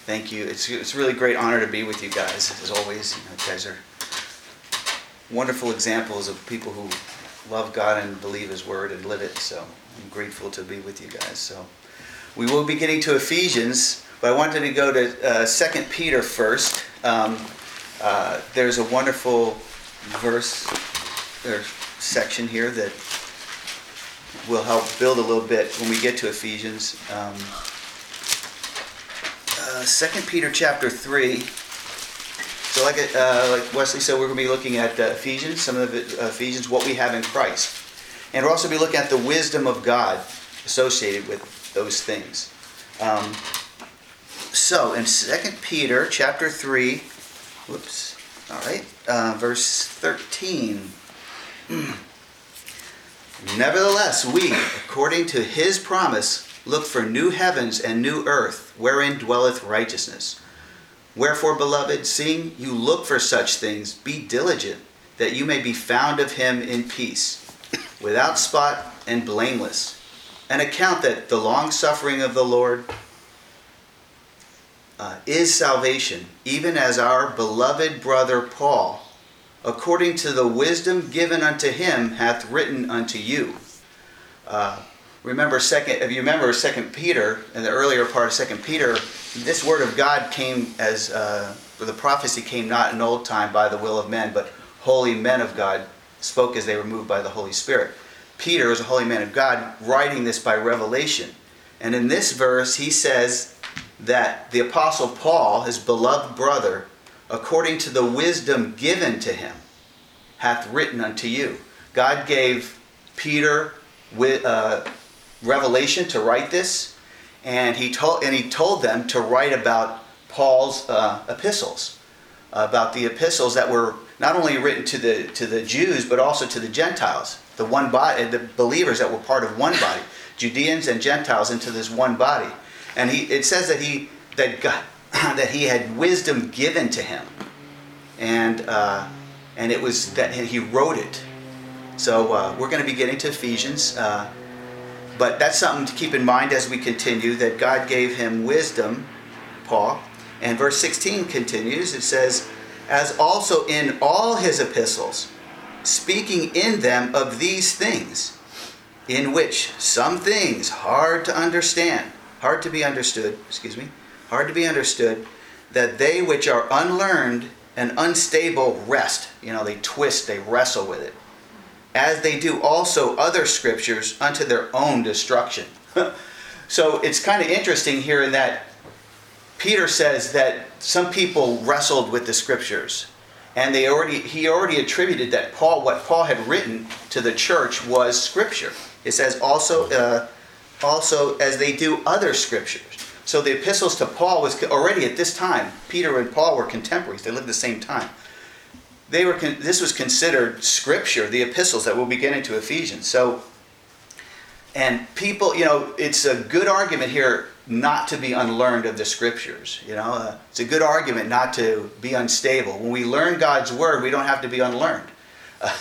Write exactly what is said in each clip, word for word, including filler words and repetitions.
thank you. It's it's a really great honor to be with you guys, as always. You know, you guys are wonderful examples of people who love God and believe His Word and live it. So I'm grateful to be with you guys. So we will be getting to Ephesians, but I wanted to go to uh, Second Peter first. Um, uh, there's a wonderful verse or section here that will help build a little bit when we get to Ephesians. Um, uh, Second Peter chapter three. So like uh, like Wesley said, we're going to be looking at uh, Ephesians, some of the uh, Ephesians, what we have in Christ. And we'll also be looking at the wisdom of God associated with those things. Um, so in Second Peter chapter three, whoops, all right, uh, verse thirteen. Nevertheless, we, according to His promise, look for new heavens and new earth, wherein dwelleth righteousness. Wherefore, beloved, seeing you look for such things, be diligent, that you may be found of Him in peace, without spot and blameless, and account that the long-suffering of the Lord uh, is salvation, even as our beloved brother Paul, according to the wisdom given unto him, hath written unto you. Uh, remember, second. If you remember Second Peter, in the earlier part of Second Peter, this word of God came as, uh, or the prophecy came not in old time by the will of men, but holy men of God spoke as they were moved by the Holy Spirit. Peter is a holy man of God, writing this by revelation. And in this verse, he says that the Apostle Paul, his beloved brother, according to the wisdom given to him, hath written unto you. God gave Peter with, uh, revelation to write this, and he told and he told them to write about Paul's uh, epistles, about the epistles that were not only written to the to the Jews but also to the Gentiles, the one body, the believers that were part of one body, Judeans and Gentiles into this one body. And he it says that he that God. that he had wisdom given to him, and uh, and it was that he wrote it. So uh, we're going to be getting to Ephesians, uh, but that's something to keep in mind as we continue, that God gave him wisdom, Paul. And verse sixteen continues, it says, as also in all his epistles, speaking in them of these things, in which some things hard to understand, hard to be understood, excuse me, hard to be understood, that they which are unlearned and unstable wrest. You know, they twist, they wrestle with it. As they do also other scriptures unto their own destruction. So it's kind of interesting here in that Peter says that some people wrestled with the scriptures. And they already he already attributed that Paul, what Paul had written to the church was scripture. It says also, uh, also as they do other scriptures. So the epistles to Paul was already at this time, Peter and Paul were contemporaries. They lived at the same time. They were. This was considered scripture, the epistles that we'll be getting to Ephesians. So, and people, you know, it's a good argument here not to be unlearned of the scriptures. You know, uh, it's a good argument not to be unstable. When we learn God's word, we don't have to be unlearned. Uh,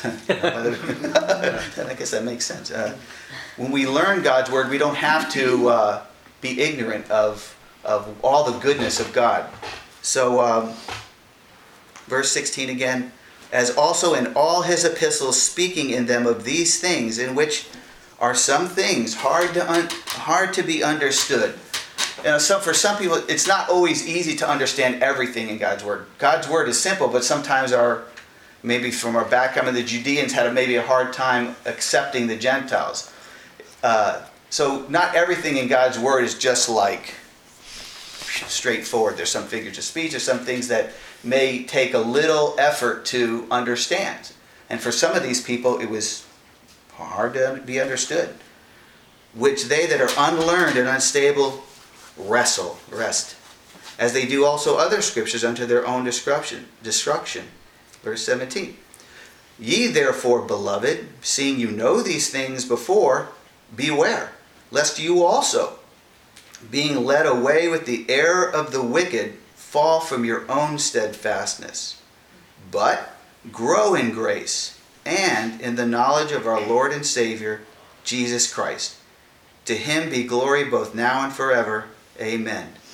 I guess that makes sense. Uh, when we learn God's word, we don't have to Uh, be ignorant of of all the goodness of God. So, um, verse sixteen again, as also in all his epistles, speaking in them of these things, in which are some things hard to un- hard to be understood. You know, so for some people, it's not always easy to understand everything in God's word. God's word is simple, but sometimes our maybe from our background, the Judeans had a, maybe a hard time accepting the Gentiles. Uh, So not everything in God's word is just like straightforward. There's some figures of speech, there's some things that may take a little effort to understand. And for some of these people, it was hard to be understood. Which they that are unlearned and unstable wrestle, rest, as they do also other scriptures unto their own destruction. Destruction. Verse seventeen. Ye therefore, beloved, seeing you know these things before, beware, lest you also, being led away with the error of the wicked, fall from your own steadfastness. But grow in grace and in the knowledge of our Lord and Savior, Jesus Christ. To him be glory both now and forever. Amen.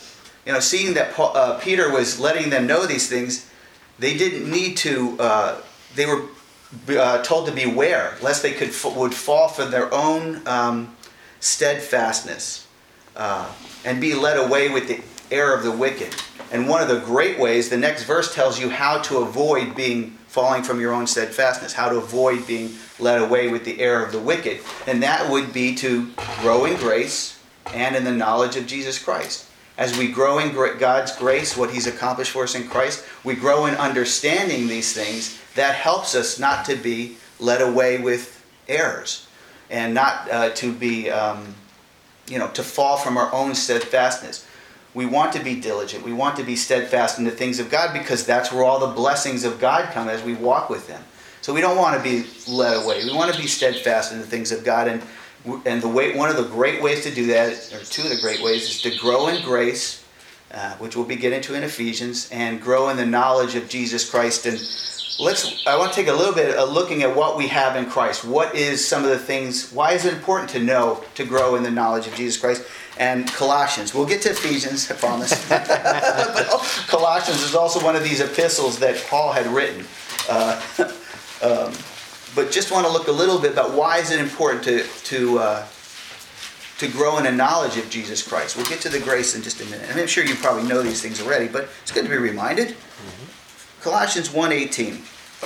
you know, seeing that Paul, uh, Peter was letting them know these things, they didn't need to, uh, they were uh, told to beware, lest they could would fall for their own um, steadfastness uh, and be led away with the error of the wicked. And one of the great ways, the next verse tells you how to avoid being falling from your own steadfastness, how to avoid being led away with the error of the wicked. And that would be to grow in grace and in the knowledge of Jesus Christ. As we grow in God's grace, what He's accomplished for us in Christ, we grow in understanding these things. That helps us not to be led away with errors and not uh, to be, um, you know, to fall from our own steadfastness. We want to be diligent. We want to be steadfast in the things of God because that's where all the blessings of God come as we walk with Him. So we don't want to be led away. We want to be steadfast in the things of God. And and the way, one of the great ways to do that, or two of the great ways, is to grow in grace, uh, which we'll be getting to in Ephesians, and grow in the knowledge of Jesus Christ. And let's. I want to take a little bit of looking at what we have in Christ. What is some of the things? Why is it important to know to grow in the knowledge of Jesus Christ? And Colossians. We'll get to Ephesians, I promise. But Colossians is also one of these epistles that Paul had written. Uh, um, but just want to look a little bit about why is it important to to uh, to grow in a knowledge of Jesus Christ. We'll get to the grace in just a minute. I'm sure you probably know these things already, but it's good to be reminded. Mm-hmm. Colossians one eighteen.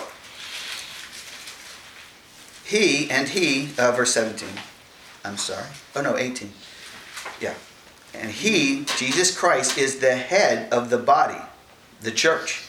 He, and he, uh, verse seventeen. I'm sorry. Oh no, eighteen. Yeah. And He, Jesus Christ, is the head of the body, the church,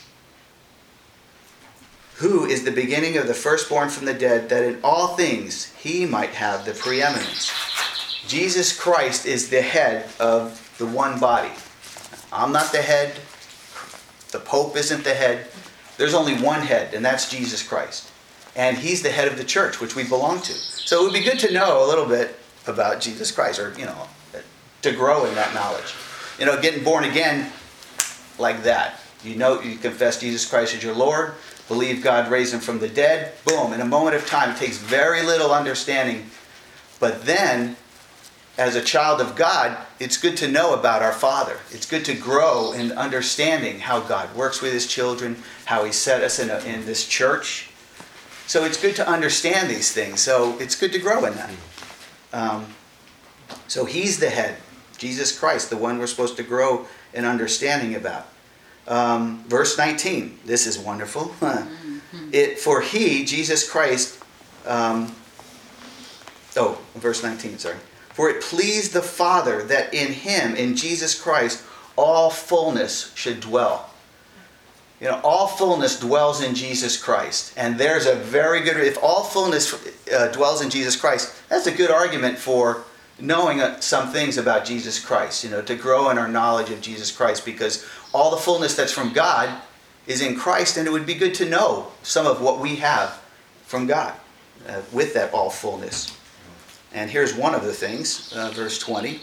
who is the beginning of the firstborn from the dead, that in all things He might have the preeminence. Jesus Christ is the head of the one body. I'm not the head. The Pope isn't the head. There's only one head, and that's Jesus Christ. And He's the head of the church, which we belong to. So it would be good to know a little bit about Jesus Christ, or, you know, to grow in that knowledge. You know, getting born again like that. You know, you confess Jesus Christ as your Lord, believe God raised Him from the dead, boom, in a moment of time. It takes very little understanding. But then, as a child of God, it's good to know about our Father. It's good to grow in understanding how God works with His children, how He set us in, a, in this church. So it's good to understand these things. So it's good to grow in that. Um, so He's the head. Jesus Christ, the one we're supposed to grow in understanding about. Um, verse nineteen, this is wonderful. Mm-hmm. It for He, Jesus Christ, um, oh, verse nineteen, sorry. For it pleased the Father that in Him, in Jesus Christ, all fullness should dwell. You know, all fullness dwells in Jesus Christ. And there's a very good, if all fullness uh, dwells in Jesus Christ, that's a good argument for knowing some things about Jesus Christ, you know, to grow in our knowledge of Jesus Christ, because all the fullness that's from God is in Christ, and it would be good to know some of what we have from God uh, with that all fullness. And here's one of the things, uh, verse twenty.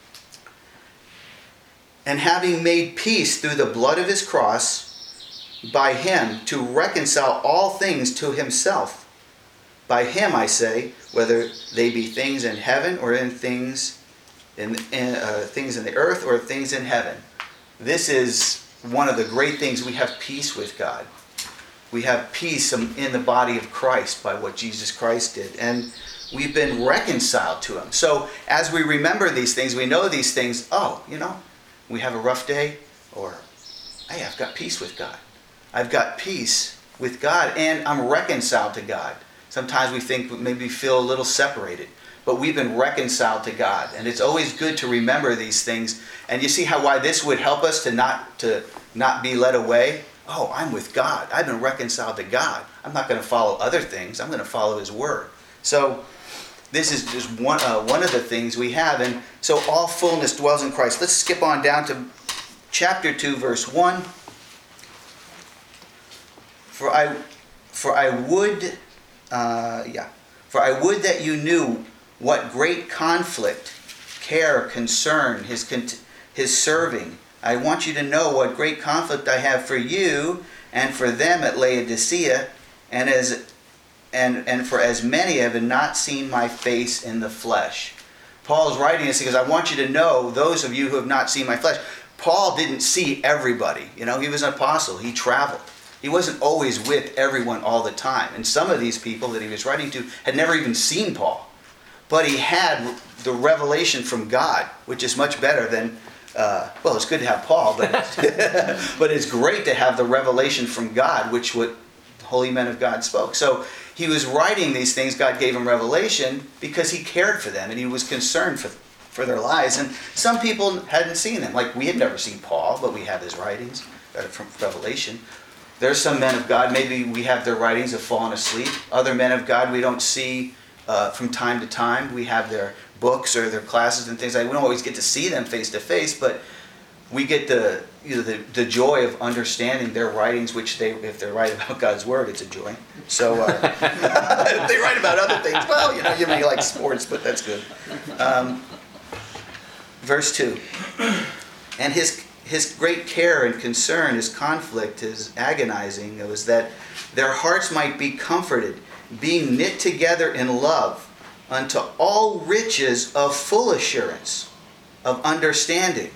And having made peace through the blood of His cross, by Him to reconcile all things to Himself. By Him, I say, whether they be things in heaven or in things in, in uh, things in the earth or things in heaven. This is one of the great things. We have peace with God. We have peace in the body of Christ by what Jesus Christ did. And we've been reconciled to Him. So as we remember these things, we know these things, oh, you know, we have a rough day, or, hey, I've got peace with God. I've got peace with God, and I'm reconciled to God. Sometimes we think maybe feel a little separated, but we've been reconciled to God, and it's always good to remember these things. And you see how why this would help us to not to not be led away. Oh, I'm with God. I've been reconciled to God. I'm not going to follow other things. I'm going to follow His Word. So this is just one uh, one of the things we have, and so all fullness dwells in Christ. Let's skip on down to chapter two, verse one. For I, for I would. Uh, yeah. For I would that you knew what great conflict, care, concern, his his serving. I want you to know what great conflict I have for you and for them at Laodicea, and as and and for as many have not seen my face in the flesh. Paul is writing this because I want you to know, those of you who have not seen my flesh. Paul didn't see everybody. You know, he was an apostle. He traveled. He wasn't always with everyone all the time. And some of these people that he was writing to had never even seen Paul. But he had the revelation from God, which is much better than, uh, well, it's good to have Paul, but it's, but it's great to have the revelation from God, which what holy men of God spoke. So he was writing these things. God gave him revelation because he cared for them and he was concerned for, for their lives. And some people hadn't seen them. Like we had never seen Paul, but we have his writings uh, from Revelation. There's some men of God, maybe we have their writings, have fallen asleep. Other men of God we don't see uh, from time to time. We have their books or their classes and things like that. We don't always get to see them face to face, but we get the, you know, the the joy of understanding their writings, which they, if they write about God's Word, it's a joy. So uh, if they write about other things, well, you know, you may like sports, but that's good. Um, verse two, and his his great care and concern, his conflict, his agonizing, it was that their hearts might be comforted, being knit together in love, unto all riches of full assurance, of understanding,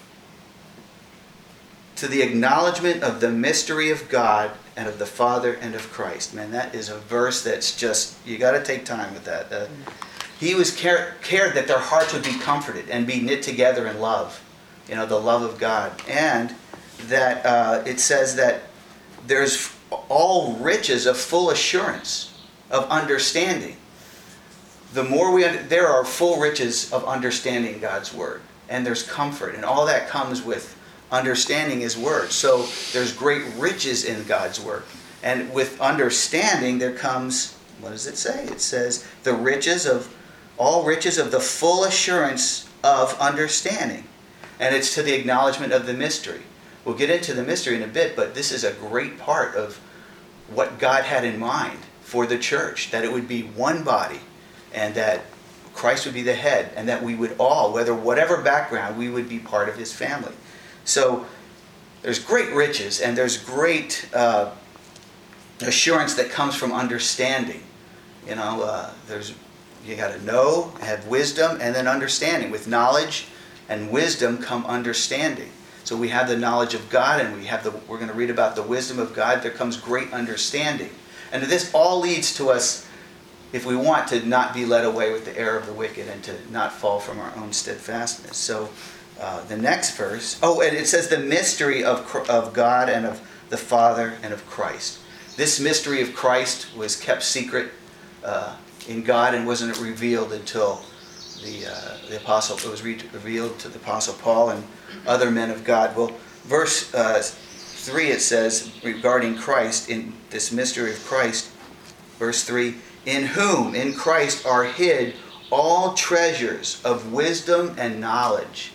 to the acknowledgement of the mystery of God and of the Father and of Christ. Man, that is a verse that's just, you got to take time with that. Uh, he was care, cared that their hearts would be comforted and be knit together in love. You know, the love of God. And that uh, it says that there's all riches of full assurance, of understanding. The more we, there are full riches of understanding God's Word. And there's comfort. And all that comes with understanding His Word. So there's great riches in God's Word. And with understanding there comes, what does it say? It says, the riches of, all riches of the full assurance of understanding. And it's to the acknowledgement of the mystery. We'll get into the mystery in a bit, but this is a great part of what God had in mind for the church, that it would be one body, and that Christ would be the head, and that we would all, whether whatever background, we would be part of His family. So there's great riches, and there's great uh, assurance that comes from understanding. You know, uh, there's you got to know, have wisdom, and then understanding. With knowledge and wisdom come understanding. So we have the knowledge of God, and we have the. We're going to read about the wisdom of God. There comes great understanding, and this all leads to us, if we want, to not be led away with the error of the wicked and to not fall from our own steadfastness. So uh, the next verse. Oh, and it says the mystery of of God and of the Father and of Christ. This mystery of Christ was kept secret uh, in God and wasn't revealed until the uh, the apostle. It was re- revealed to the apostle Paul and other men of God. Well, verse uh, three it says regarding Christ, in this mystery of Christ, verse three, in whom, in Christ, are hid all treasures of wisdom and knowledge.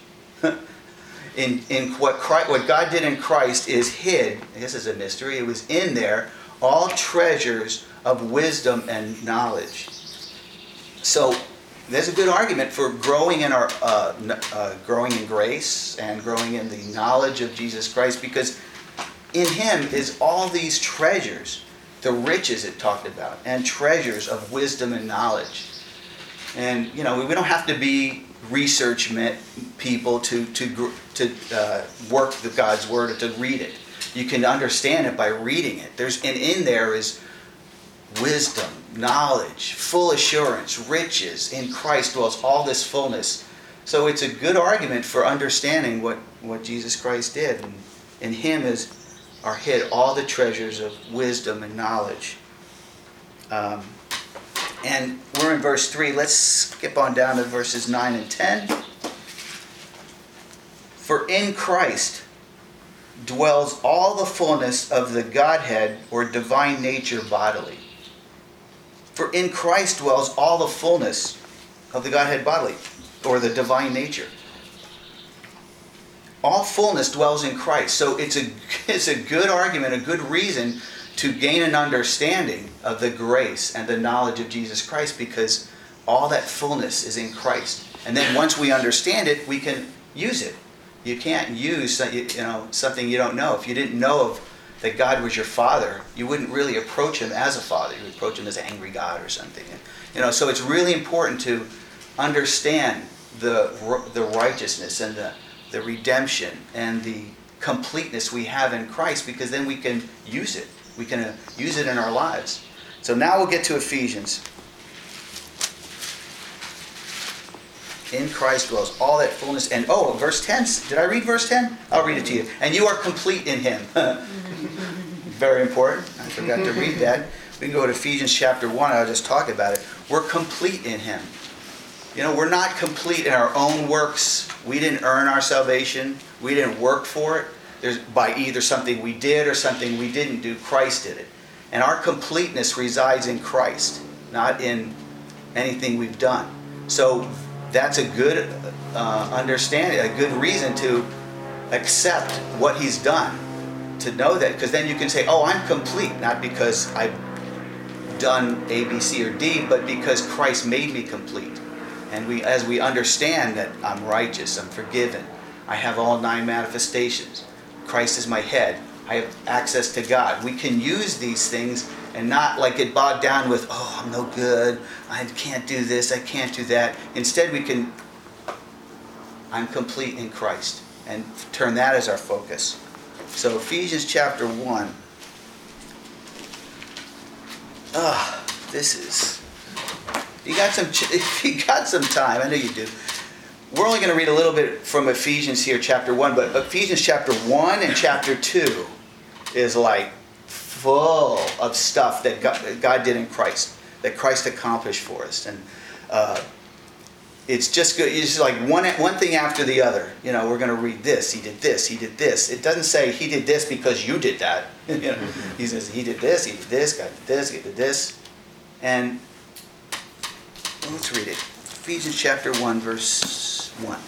in in what Christ, what God did in Christ is hid. This is a mystery. It was in there, all treasures of wisdom and knowledge. So there's a good argument for growing in our uh, uh, growing in grace and growing in the knowledge of Jesus Christ, because in Him is all these treasures, the riches it talked about, and treasures of wisdom and knowledge. And you know, we don't have to be research people to to to uh, work the God's Word or to read it. You can understand it by reading it. There's and in there is wisdom, knowledge, full assurance, riches. In Christ dwells all this fullness. So it's a good argument for understanding what, what Jesus Christ did. And in Him is are hid all the treasures of wisdom and knowledge. Um, and we're in verse three. Let's skip on down to verses nine and ten. For in Christ dwells all the fullness of the Godhead or divine nature bodily. For in Christ dwells all the fullness of the Godhead bodily, or the divine nature. All fullness dwells in Christ. So it's a it's a good argument, a good reason to gain an understanding of the grace and the knowledge of Jesus Christ, because all that fullness is in Christ. And then once we understand it, we can use it. You can't use you know something you don't know. If you didn't know of that God was your Father, you wouldn't really approach Him as a father. You would approach Him as an angry God or something. You know, so it's really important to understand the the righteousness and the the redemption and the completeness we have in Christ, because then we can use it. We can uh, use it in our lives. So now we'll get to Ephesians. In Christ dwells all that fullness. And oh, verse ten. Did I read verse ten? I'll read it to you. And you are complete in him. Very important. I forgot to read that. We can go to Ephesians chapter one. I'll just talk about it. We're complete in him. You know, we're not complete in our own works. We didn't earn our salvation. We didn't work for it. There's by either something we did or something we didn't do. Christ did it. And our completeness resides in Christ, not in anything we've done. So that's a good uh, understanding, a good reason to accept what he's done, to know that, because then you can say, oh, I'm complete, not because I've done A, B, C, or D, but because Christ made me complete. And we, as we understand that I'm righteous, I'm forgiven, I have all nine manifestations, Christ is my head, I have access to God. We can use these things and not like get bogged down with, oh, I'm no good, I can't do this, I can't do that. Instead, we can, I'm complete in Christ, and turn that as our focus. So Ephesians chapter one. Ah, oh, this is, you got some, if you got some time, I know you do. We're only going to read a little bit from Ephesians here, chapter one, but Ephesians chapter one and chapter two is like full of stuff that God, God did in Christ, that Christ accomplished for us. And uh, it's just good. It's just like one, one thing after the other. You know, we're going to read this, he did this, he did this. It doesn't say he did this because you did that. You know, he says he did this, he did this, God did this, he did this. And well, let's read it. Ephesians chapter one, verse one.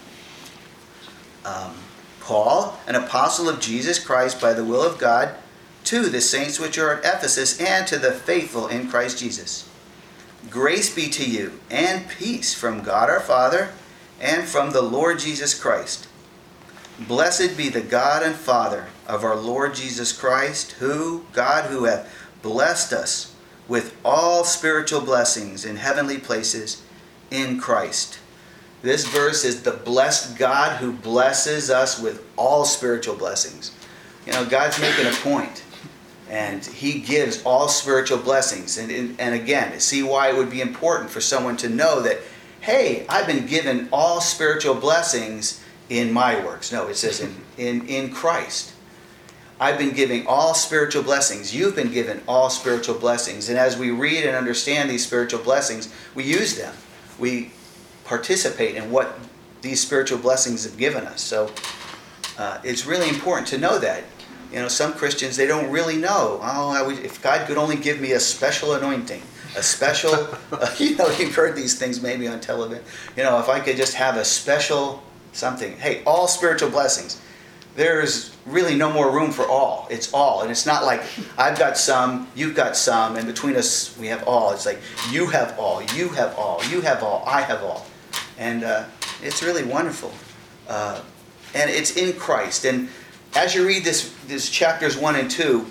Um, Paul, an apostle of Jesus Christ by the will of God, to the saints which are at Ephesus, and to the faithful in Christ Jesus. Grace be to you, and peace from God our Father, and from the Lord Jesus Christ. Blessed be the God and Father of our Lord Jesus Christ, who, God who hath blessed us with all spiritual blessings in heavenly places in Christ. This verse is the blessed God who blesses us with all spiritual blessings. You know, God's making a point, and he gives all spiritual blessings. And, and, and again, see why it would be important for someone to know that, hey, I've been given all spiritual blessings in my works. No, it says in, in, in Christ. I've been giving all spiritual blessings. You've been given all spiritual blessings. And as we read and understand these spiritual blessings, we use them. We participate in what these spiritual blessings have given us. So uh, it's really important to know that. You know, some Christians, they don't really know. Oh, I would, if God could only give me a special anointing, a special, uh, you know, you've heard these things maybe on television. You know, if I could just have a special something. Hey, all spiritual blessings. There's really no more room for all. It's all. And it's not like I've got some, you've got some, and between us we have all. It's like you have all, you have all, you have all, I have all. And uh, it's really wonderful. Uh, and it's in Christ. And as you read this, this chapters one and two,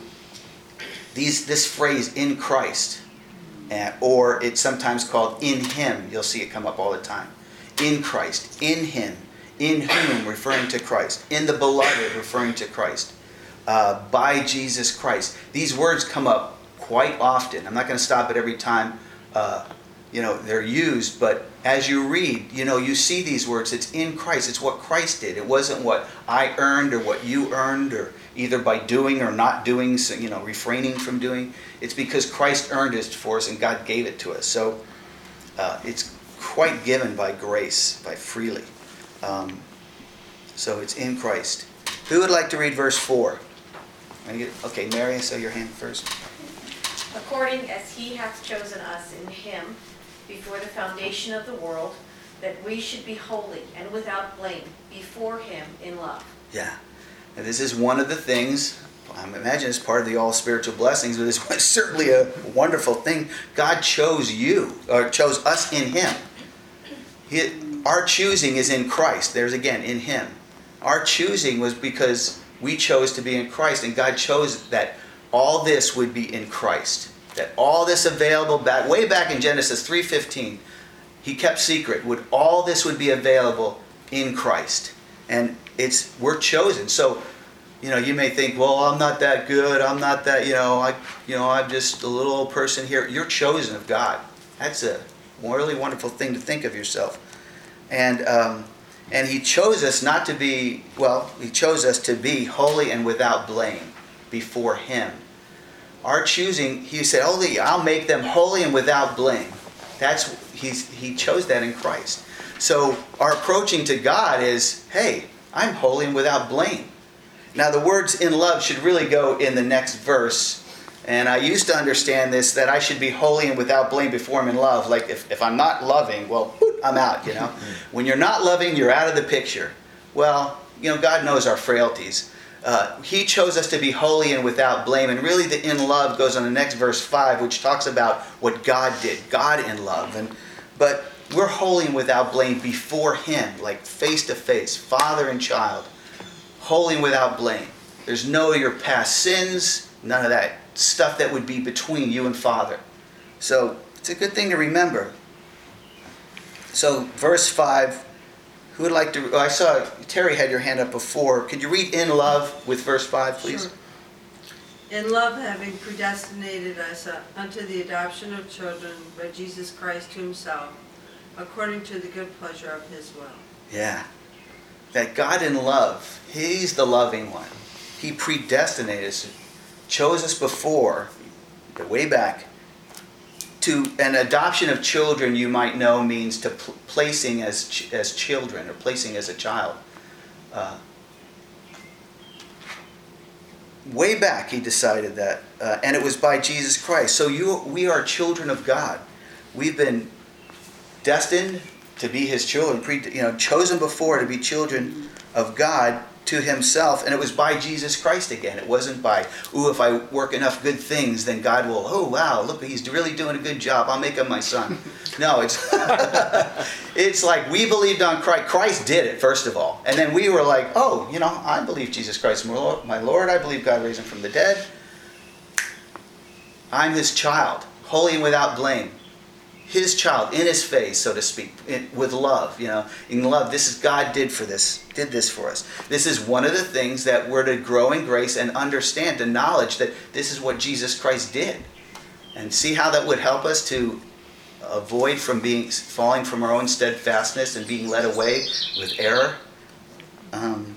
these this phrase, in Christ, and, or it's sometimes called in him. You'll see it come up all the time. In Christ, in him, in whom, referring to Christ. In the beloved, referring to Christ. Uh, by Jesus Christ. These words come up quite often. I'm not going to stop it every time uh, you know, they're used, but as you read, you know, you see these words. It's in Christ. It's what Christ did. It wasn't what I earned or what you earned, or either by doing or not doing, so, you know, refraining from doing. It's because Christ earned it for us and God gave it to us. So uh, it's quite given by grace, by freely. Um, so it's in Christ. Who would like to read verse four? Okay, Mary, I saw your hand first. According as he hath chosen us in him before the foundation of the world, that we should be holy and without blame before him in love. Yeah. And this is one of the things, I imagine it's part of the all spiritual blessings, but it's certainly a wonderful thing. God chose you, or chose us in him. He, our choosing is in Christ. There's again, in him. Our choosing was because we chose to be in Christ, and God chose that all this would be in Christ. That all this available back, way back in Genesis three fifteen, he kept secret, would all this would be available in Christ. And it's we're chosen. So, you know, you may think, well, I'm not that good. I'm not that, you know, I, you know, I'm just a little old person here. You're chosen of God. That's a really wonderful thing to think of yourself. And um, and He chose us not to be, well, He chose us to be holy and without blame before Him. Our choosing, He said, oh, I'll make them holy and without blame. That's he's He chose that in Christ. So our approaching to God is, hey, I'm holy and without blame. Now the words in love should really go in the next verse. And I used to understand this, that I should be holy and without blame before Him in love. Like if, if I'm not loving, well, I'm out, you know. When you're not loving, you're out of the picture. Well, you know, God knows our frailties. Uh, he chose us to be holy and without blame. And really the in love goes on the next verse five, which talks about what God did. God in love. And But we're holy and without blame before Him, like face to face, father and child. Holy and without blame. There's no your past sins, none of that stuff that would be between you and Father. So it's a good thing to remember. So verse five, who would like to, oh, I saw Terry had your hand up before. Could you read in love with verse five, please? Sure. In love, having predestinated us unto the adoption of children by Jesus Christ to Himself, according to the good pleasure of His will. Yeah. That God in love, He's the loving one. He predestinated us, chose us before, way back, to an adoption of children, you might know, means to pl- placing as ch- as children, or placing as a child. Uh, way back He decided that, uh, and it was by Jesus Christ. So you, we are children of God. We've been destined to be His children, pre, you know, chosen before to be children of God to Himself, and it was by Jesus Christ again. It wasn't by, ooh, if I work enough good things, then God will, oh wow, look, He's really doing a good job, I'll make Him my son. No, it's it's like we believed on Christ. Christ did it, first of all. And then we were like, oh, you know, I believe Jesus Christ, my Lord, my Lord. I believe God raised Him from the dead. I'm His child, holy and without blame. His child, in His face, so to speak, in, with love, you know, in love. This is God did for this, did this for us. This is one of the things that we're to grow in grace and understand, the knowledge that this is what Jesus Christ did, and see how that would help us to avoid from being falling from our own steadfastness and being led away with error. Um,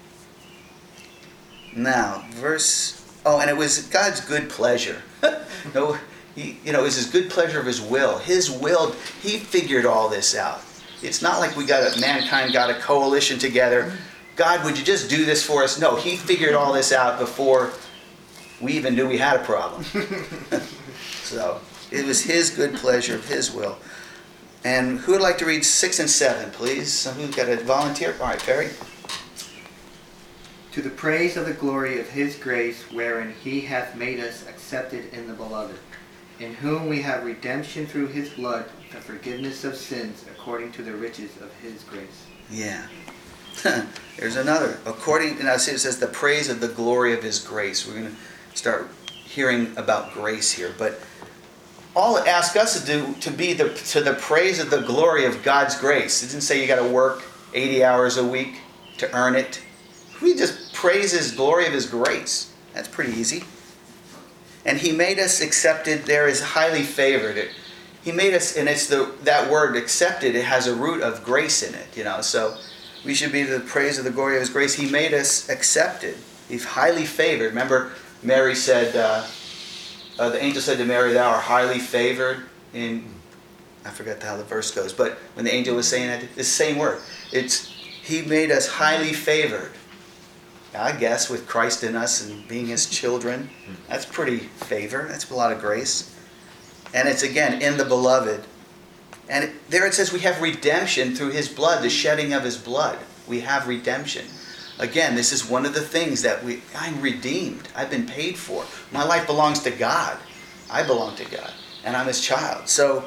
now, verse. Oh, and it was God's good pleasure. no. He, you know, it was His good pleasure of His will. His will, He figured all this out. It's not like we got a, mankind got a coalition together. God, would you just do this for us? No, He figured all this out before we even knew we had a problem. So, it was His good pleasure of His will. And who would like to read six and seven, please? So who's got a volunteer? All right, Perry. To the praise of the glory of His grace, wherein He hath made us accepted in the Beloved, in whom we have redemption through His blood, the forgiveness of sins, according to the riches of His grace. Yeah. There's another. According, and I see it says the praise of the glory of His grace. We're going to start hearing about grace here. But all it asks us to do to be the to the praise of the glory of God's grace. It didn't say you got to work eighty hours a week to earn it. We just praise His glory of His grace. That's pretty easy. And He made us accepted. There is highly favored. It, he made us, and it's the that word accepted. It has a root of grace in it, you know. So we should be to the praise of the glory of His grace. He made us accepted. He's highly favored. Remember, Mary said, uh, uh, the angel said to Mary, "Thou art highly favored." In I forget how the verse goes, but when the angel was saying that, it's the same word. It's He made us highly favored. I guess with Christ in us and being His children, that's pretty favor. That's a lot of grace. And it's again in the Beloved. And it, there it says we have redemption through His blood, the shedding of His blood. We have redemption. Again, this is one of the things that we, I'm redeemed. I've been paid for. My life belongs to God. I belong to God. And I'm His child. So,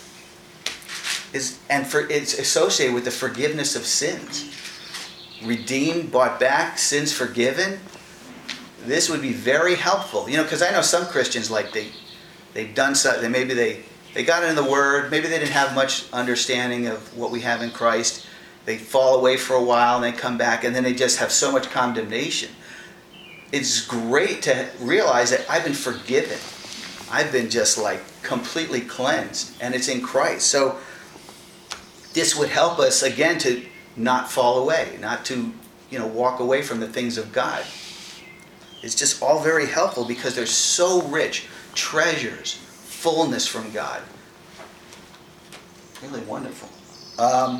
is and for it's associated with the forgiveness of sins. Redeemed, bought back, sins forgiven. This would be very helpful, you know, because I know some Christians like they, they've done something. Maybe they they got into the Word. Maybe they didn't have much understanding of what we have in Christ, they fall away for a while and they come back, and then they just have so much condemnation. It's great to realize that I've been forgiven. I've been just like completely cleansed, and it's in Christ. So this would help us again to not fall away, not to, you know, walk away from the things of God. It's just all very helpful because they're so rich, treasures, fullness from God. Really wonderful. Um,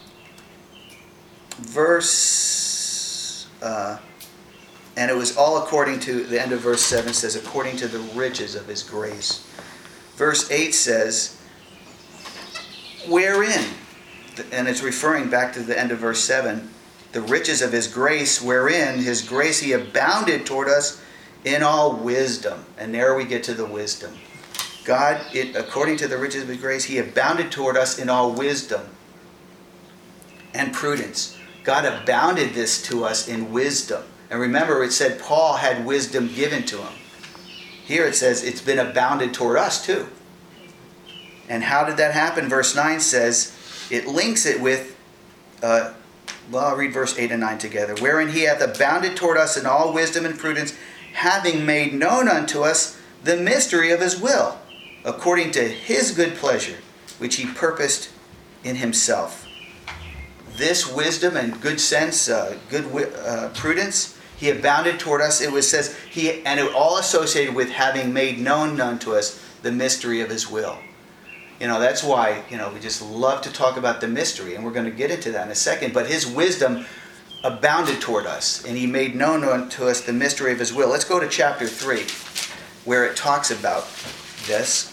verse, uh, and it was all according to, the end of verse seven says, according to the riches of his grace. Verse eight says, wherein, and it's referring back to the end of verse seven, the riches of his grace, wherein his grace he abounded toward us in all wisdom. And there we get to the wisdom. God, it, according to the riches of his grace, he abounded toward us in all wisdom and prudence. God abounded this to us in wisdom. And remember, it said Paul had wisdom given to him. Here it says it's been abounded toward us too. And how did that happen? Verse nine says, it links it with, uh, well, I'll read verse eight and nine together. Wherein he hath abounded toward us in all wisdom and prudence, having made known unto us the mystery of his will, according to his good pleasure, which he purposed in himself. This wisdom and good sense, uh, good uh, prudence, he abounded toward us. It was says he, and it all associated with having made known unto us the mystery of his will. You know, that's why, you know, we just love to talk about the mystery, and we're going to get into that in a second. But his wisdom abounded toward us, and he made known unto us the mystery of his will. Let's go to chapter three, where it talks about this.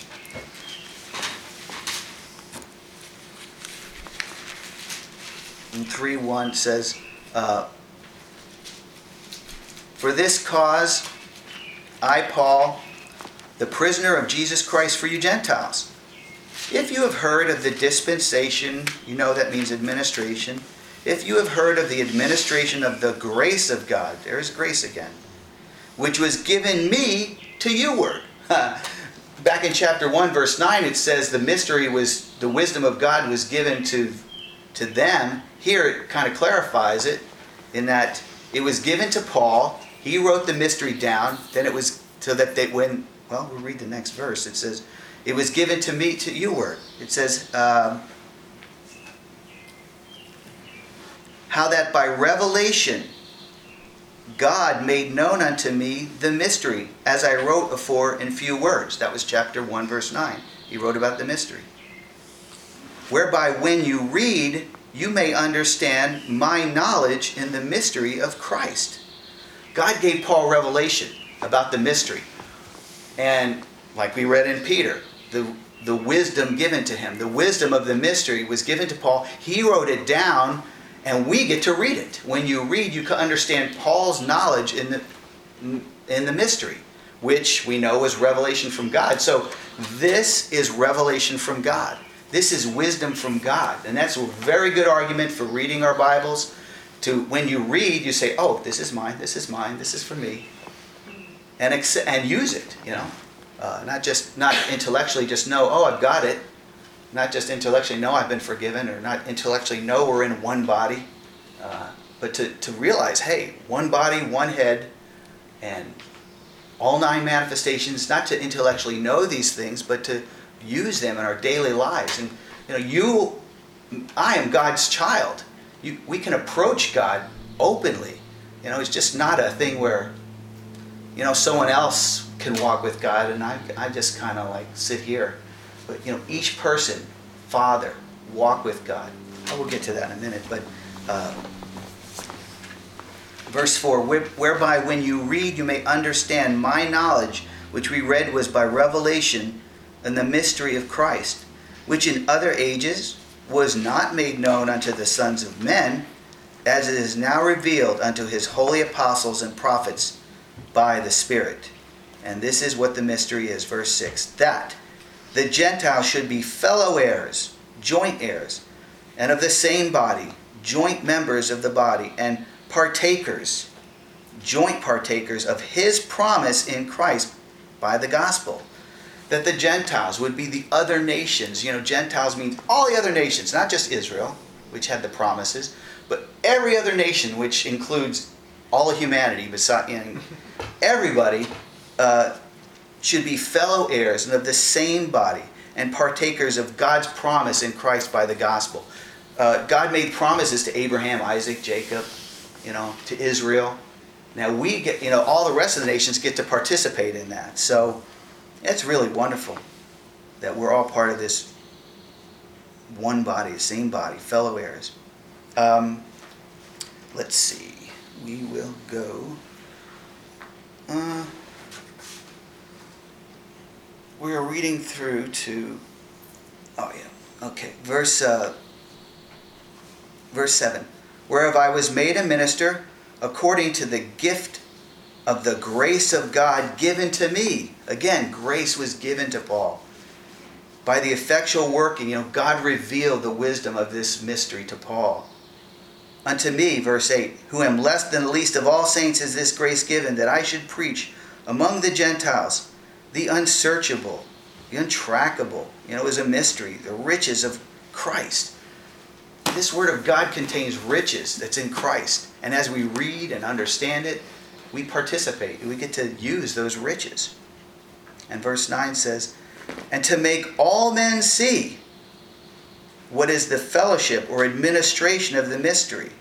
In three one says, uh, for this cause I, Paul, the prisoner of Jesus Christ for you Gentiles, if you have heard of the dispensation, you know that means administration. If you have heard of the administration of the grace of God, there's grace again, which was given me to you word. Back in chapter one, verse nine, it says the mystery was, the wisdom of God was given to, to them. Here it kind of clarifies it in that it was given to Paul. He wrote the mystery down. Then it was so that they, when, well, we'll read the next verse. It says, it was given to me, to you word. It says, um, how that by revelation God made known unto me the mystery, as I wrote afore in few words. That was chapter one, verse nine. He wrote about the mystery. Whereby when you read, you may understand my knowledge in the mystery of Christ. God gave Paul revelation about the mystery. And like we read in Peter, the, the wisdom given to him, the wisdom of the mystery was given to Paul. He wrote it down, and we get to read it. When you read, you can understand Paul's knowledge in the, in the mystery, which we know is revelation from God. So this is revelation from God. This is wisdom from God. And that's a very good argument for reading our Bibles. To when you read, you say, oh, this is mine, this is mine, this is for me. And accept, and use it, you know. Uh, not just, not intellectually just know, oh, I've got it. Not just intellectually know I've been forgiven, or not intellectually know we're in one body. Uh, but to, to realize, hey, one body, one head, and all nine manifestations, not to intellectually know these things, but to use them in our daily lives. And you know, you, I am God's child. You, we can approach God openly. You know, it's just not a thing where, you know, someone else can walk with God and I, I just kind of like sit here. But you know, each person, Father, walk with God. I will get to that in a minute. But uh, verse four, whereby when you read, you may understand my knowledge, which we read was by revelation in the mystery of Christ, which in other ages was not made known unto the sons of men, as it is now revealed unto his holy apostles and prophets by the Spirit. And this is what the mystery is, verse six, that the Gentiles should be fellow heirs, joint heirs, and of the same body, joint members of the body, and partakers, joint partakers of his promise in Christ by the gospel. That the Gentiles would be the other nations. You know, Gentiles means all the other nations, not just Israel. which had the promises, but every other nation, which includes all of humanity, beside, you know, everybody uh, should be fellow heirs and of the same body and partakers of God's promise in Christ by the gospel. Uh, God made promises to Abraham, Isaac, Jacob, you know, to Israel. Now we get, you know, all the rest of the nations get to participate in that. So it's really wonderful that we're all part of this one body, same body, fellow heirs. Um, let's see. We will go. Uh, we are reading through to. Oh yeah. Okay. Verse. Uh, verse seven. Whereof I was made a minister according to the gift of the grace of God given to me. Again, grace was given to Paul. By the effectual working, you know, God revealed the wisdom of this mystery to Paul. Unto me, verse eight, who am less than the least of all saints is this grace given, that I should preach among the Gentiles the unsearchable, the untrackable, you know, is a mystery, the riches of Christ. This word of God contains riches that's in Christ. And as we read and understand it, we participate. We get to use those riches. And verse nine says, and to make all men see what is the fellowship or administration of the mystery.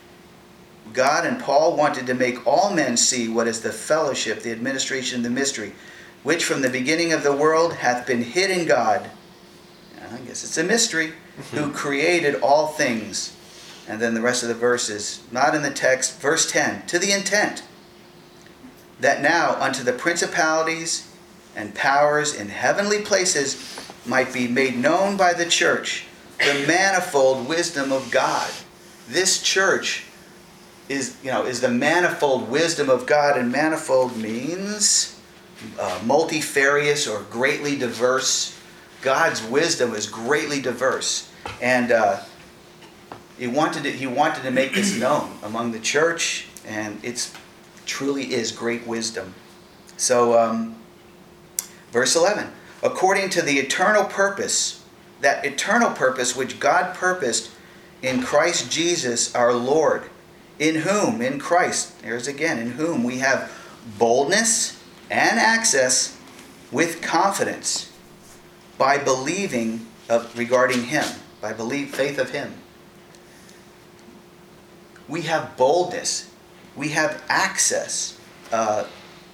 God and Paul wanted to make all men see what is the fellowship, the administration of the mystery, which from the beginning of the world hath been hid in God. I guess it's a mystery. Who created all things. And then the rest of the verses, not in the text, verse ten, to the intent that now unto the principalities and powers in heavenly places might be made known by the church the manifold wisdom of God. This church is, you know, is the manifold wisdom of God, and manifold means uh, multifarious or greatly diverse. God's wisdom is greatly diverse, and uh, he wanted to, he wanted to make this known among the church, and it's truly is great wisdom. So, um, verse eleven, according to the eternal purpose, that eternal purpose which God purposed in Christ Jesus our Lord, in whom, in Christ, there's again, in whom we have boldness and access with confidence, by believing of, regarding Him, by belief, faith of Him. We have boldness. We have access. Uh,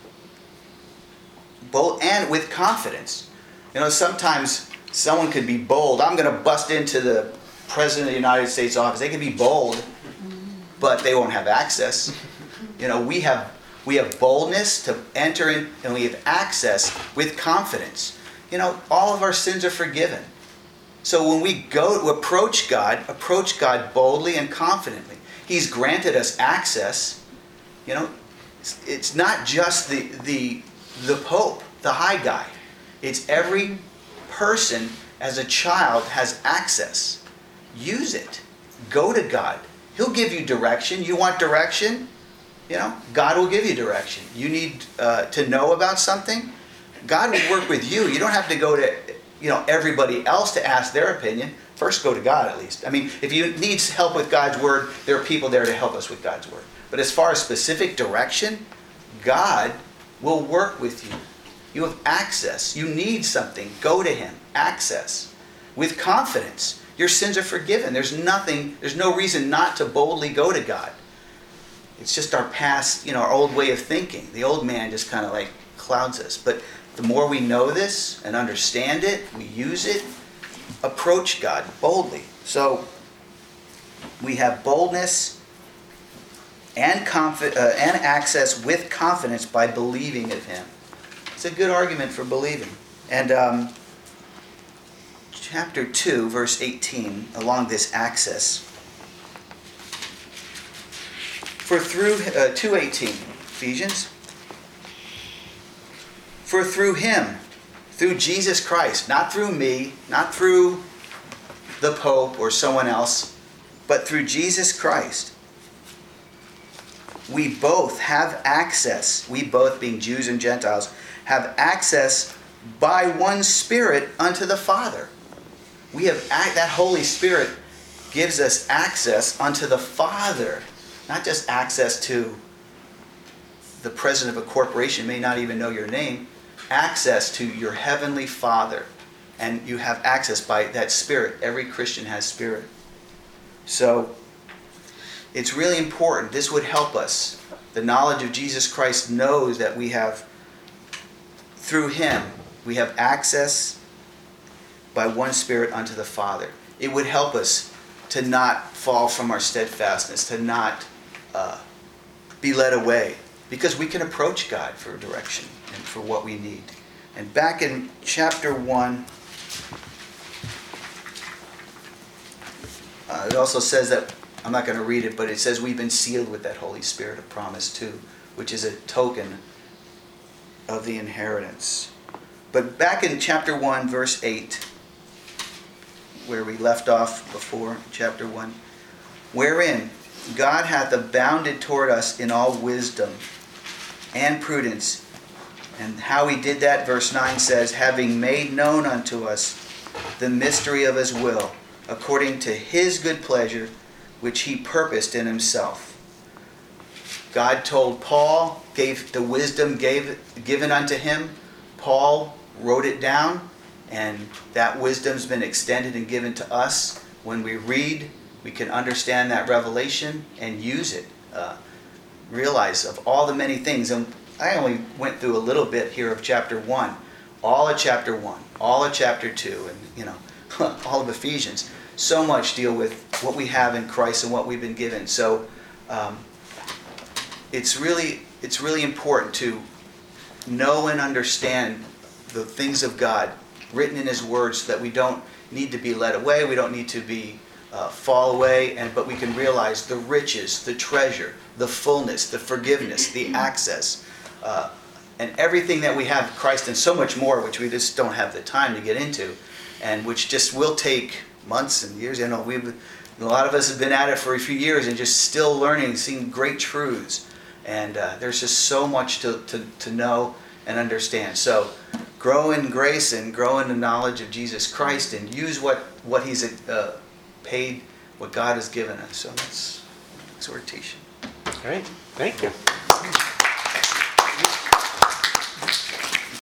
bold, and with confidence. You know, sometimes someone could be bold. I'm going to bust into the President of the United States office. They can be bold, but they won't have access. You know, we have we have boldness to enter in, and we have access with confidence. You know, all of our sins are forgiven. So when we go to approach God, approach God boldly and confidently. He's granted us access. You know, it's, it's not just the, the, the Pope, the high guy. It's every person as a child has access. Use it. Go to God. He'll give you direction. You want direction? You know, God will give you direction. You need uh, to know about something? God will work with you. You don't have to go to, you know, everybody else to ask their opinion. First go to God, at least. I mean, if you need help with God's Word, there are people there to help us with God's Word. But as far as specific direction, God will work with you. You have access. You need something. Go to Him. Access. With confidence. Your sins are forgiven. There's nothing, there's no reason not to boldly go to God. It's just our past, you know, our old way of thinking. The old man just kind of like clouds us. But the more we know this and understand it, we use it, approach God boldly. So we have boldness and confi- uh, and access with confidence by believing of Him. It's a good argument for believing. And um, chapter two, verse eighteen, along this access. For through uh, two eighteen, Ephesians. For through Him, through Jesus Christ, not through me, not through the Pope or someone else, but through Jesus Christ, we both have access, we both being Jews and Gentiles, have access by one Spirit unto the Father. We have, that Holy Spirit gives us access unto the Father. Not just access to the president of a corporation, may not even know your name. Access to your heavenly Father. And you have access by that Spirit. Every Christian has Spirit. So, it's really important. This would help us. The knowledge of Jesus Christ knows that we have, through Him, we have access by one Spirit unto the Father. It would help us to not fall from our steadfastness, to not uh, be led away, because we can approach God for direction and for what we need. And back in chapter one, uh, it also says that, I'm not going to read it, but it says we've been sealed with that Holy Spirit of promise too, which is a token of the inheritance. But back in chapter one, verse eight, where we left off before, chapter one, wherein God hath abounded toward us in all wisdom and prudence. And how He did that, verse nine says, having made known unto us the mystery of His will, according to His good pleasure, which He purposed in Himself. God told Paul, gave the wisdom gave, given unto him. Paul wrote it down, and that wisdom's been extended and given to us. When we read, we can understand that revelation and use it. Uh, realize of all the many things. And I only went through a little bit here of chapter one. All of chapter one. All of chapter two. And, you know, all of Ephesians. So much deal with what we have in Christ and what we've been given. So um, it's really it's really important to know and understand the things of God written in His Word, so that we don't need to be led away. We don't need to be uh, fall away, and but we can realize the riches, the treasure, the fullness, the forgiveness, the access, uh, and everything that we have in Christ, and so much more, which we just don't have the time to get into, and which just will take months and years. You know, we've a lot of us have been at it for a few years and just still learning, seeing great truths. And uh, there's just so much to, to, to know and understand. So grow in grace and grow in the knowledge of Jesus Christ, and use what, what He's uh, paid, what God has given us. So that's exhortation. All right. Thank you.